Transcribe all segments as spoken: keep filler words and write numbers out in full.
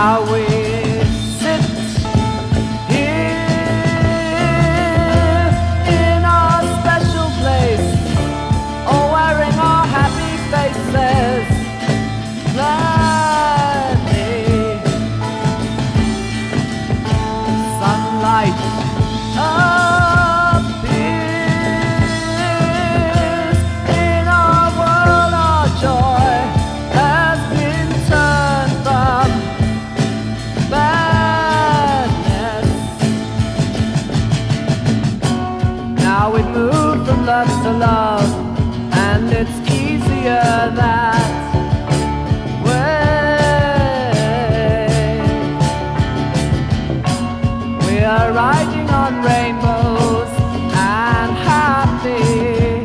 Now we sit here in our special place, all wearing our happy faces gladly. Sunlight appears in our world, our joy has been turned from badness. Now we move from love to love, and it's easier that way. We are riding on rainbows and happy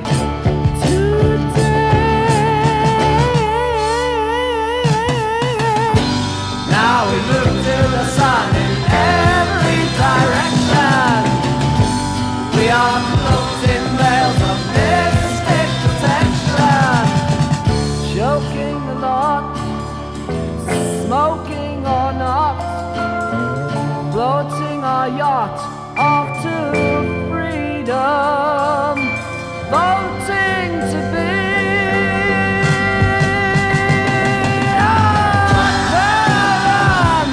today. Now we look to the sun in every direction. We are cloaked in veils of mystic protection, joking a lot, smoking or not, floating our yacht off to freedom, voting to be Aquarian.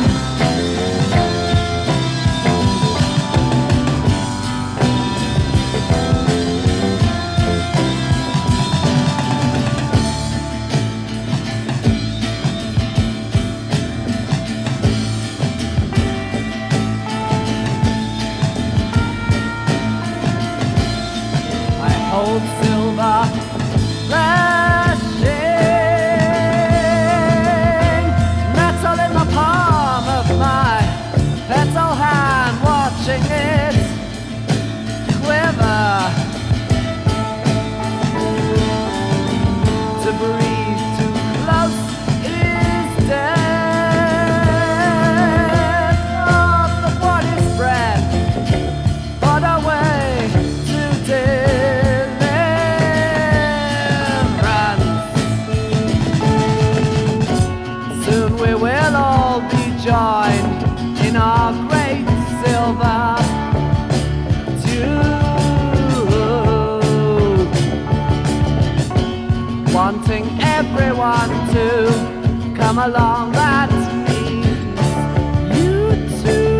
Old silver flashing, metal in the palm of my petal hand, watching it quiver. To breathe too close is death. Of the body's breath, but away to deliverance. Soon we will all be joined in our great silver tube, wanting everyone to come along. That means you too.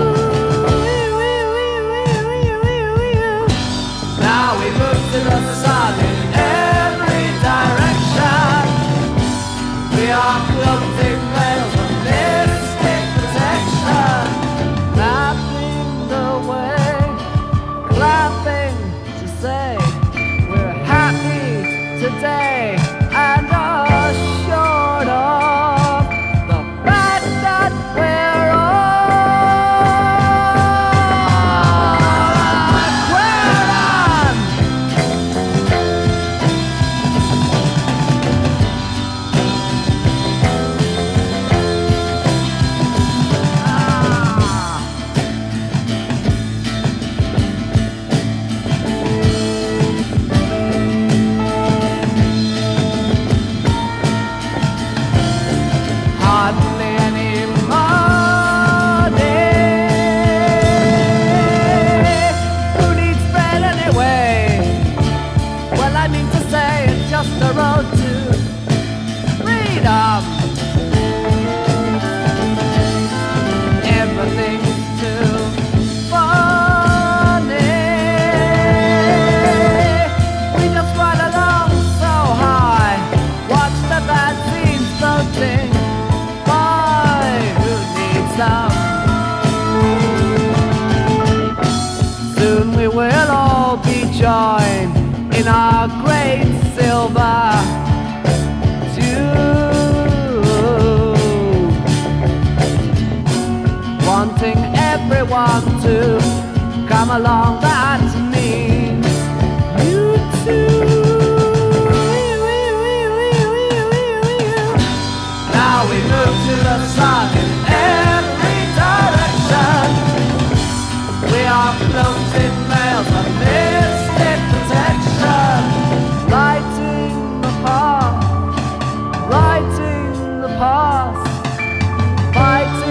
Now we move to the sun in every direction. We are cloaked in veils of mystic protection, mapping the way, clapping to say we're happy today and assured of the fact that we're all Aquarian. Hardly any money. Who needs bread anyway? Well, I mean to say it's just a road to freedom. Everything's too funny. We just ride along so high, watch the bad scenes floating by. Who needs some? Soon we will all be joined in our great silver tube, wanting everyone to come along. That means you too. Now we move to the sun in every direction. We are cloaked in veils of mystic protection, lighting the path, lighting the path, fighting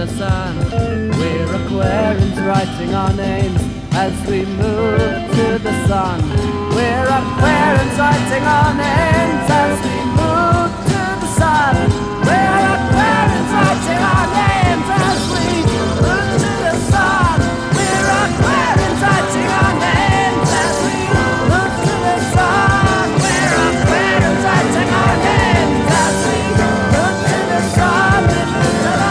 the sun. We're Aquarians writing our names as we move to the sun. We're Aquarians writing our names as we move to the sun. We're Aquarians writing our names as we move to the sun. We're Aquarians writing our names as we move to the sun. We're Aquarians writing our names as we move to the sun. Move to the sun.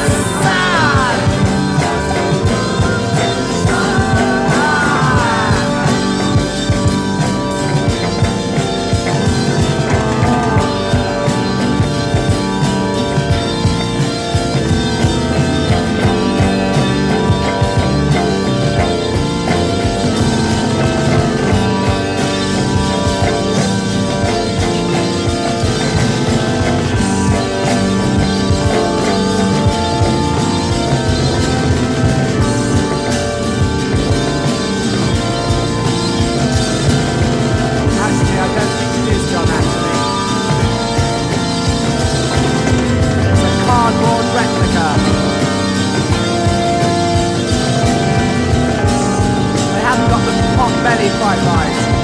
Actually, I don't think it is John Anthony. It's a cardboard replica. They haven't got the pot belly quite right.